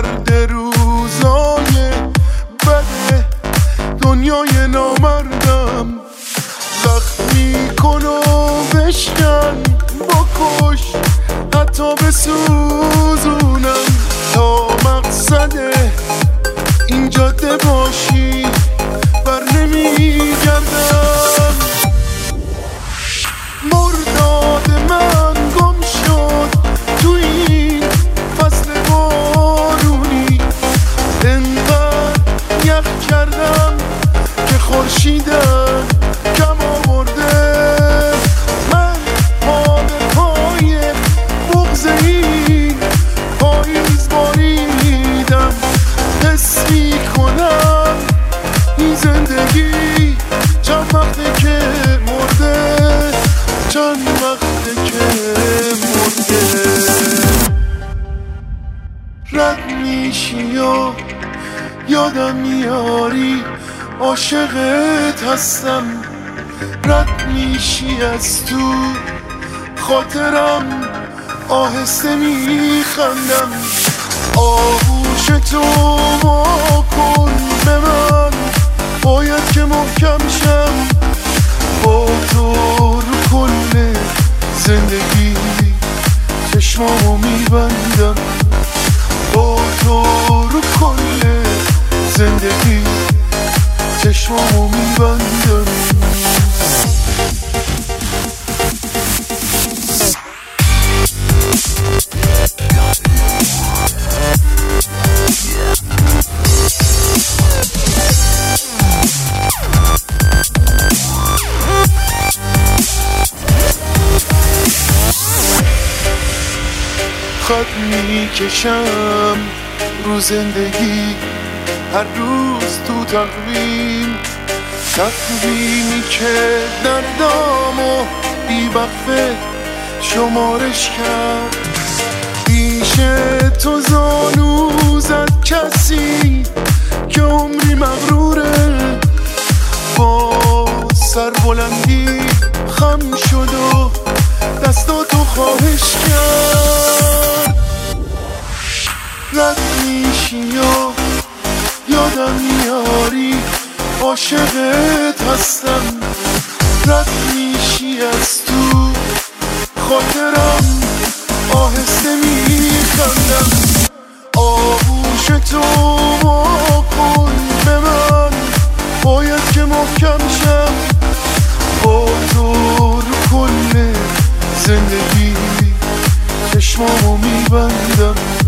درد روزای بده دنیای نامردم. زخمی کن و بشکن بکش حتی بسوزونم تا مقصد این جاده باشی بر نمیگردم. مرداد من گم شد تو این فصل بارونی، انقدر یخ کردم که خورشیدم کم آورده. من پا به پای بغض این پاییز باریدم، حس میکنم این زندگی چند وقته که مرده، چند وقته که مرده. رد میشی و یادم میاری عاشقت هستم، رد میشی از تو خاطرم آهسته میخندم. آغوش تو واکن به من، باید که محکم شم با تو رو کل زندگی چشمامو میبندم، با تو رو کل زندگی چشمامو میبندم. خط میکشم رو زندگی هر روز تو تقویمی که دردامو بی وقفه شمارش کرد. پیش تو زانو زد کسی که عمری مغروره، با سربلندی خم شد و دستاتو خواهش کرد. رد میشی و یادم میاری عاشقت هستم، رد میشی از تو خاطرم آهسته میخندم. آغوش تو واکن به من، باید که محکم شم با تو رو کل زندگی چشمامو میبندم.